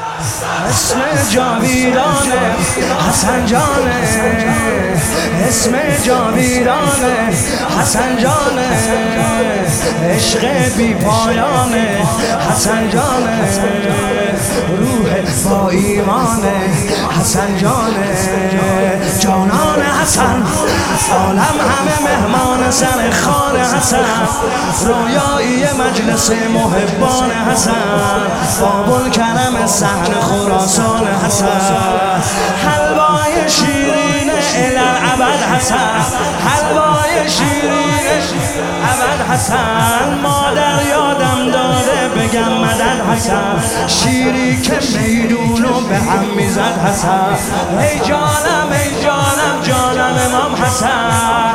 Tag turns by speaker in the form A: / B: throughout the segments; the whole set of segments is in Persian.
A: اسم جاویدانه حسن جانه، اسم جاویدانه حسن جانه، عشق بی پایانه حسن جانه، روح با ایمانه حسن جانه، جانان حسن عالم همه مهمان سر خان حسن، رویایی مجلس محبان حسن، باب الکرم صحن خراسان حسن، حلوای شیرین الالعبد حسن، حلوای شیرین ابد حسن، مادر یادم داده بگم مدد حسن، شیری که میدونو به هم میزد حسن، ای جانم ای جانم جانم امام حسن،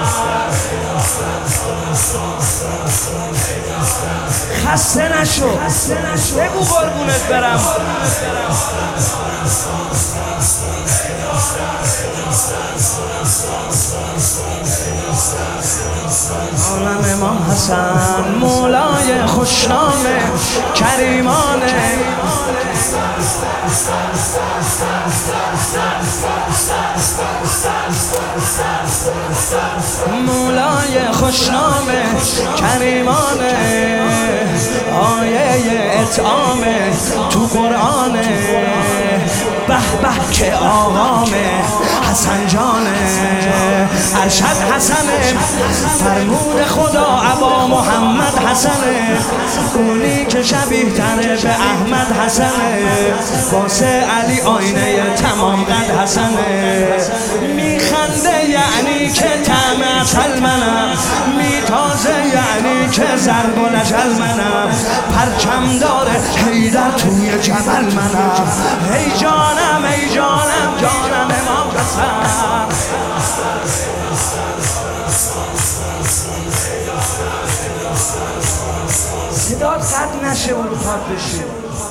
A: خسته نشو بگو قربونت برم. عالم امام حسن مولای خوشنامه کریمانه، مولای خوشنامه کریمانه، آیه اطعامه تو قرآنه، به به که آقامه حسن جانه، ارشد حسنه فرمود خدا ابا محمد حسنه، اونی که شبیه تره به احمد حسنه، واسه علی آینه تمام قد حسنه، میخنده یعنی که طعم عسل منم، میتازه یعنی که ضرب الأجل منم، پرچم داره حیدر توی جبل منم، ای جانم ای جانم جانم امام حسن. صدات قد نشه و رو پاد بشه.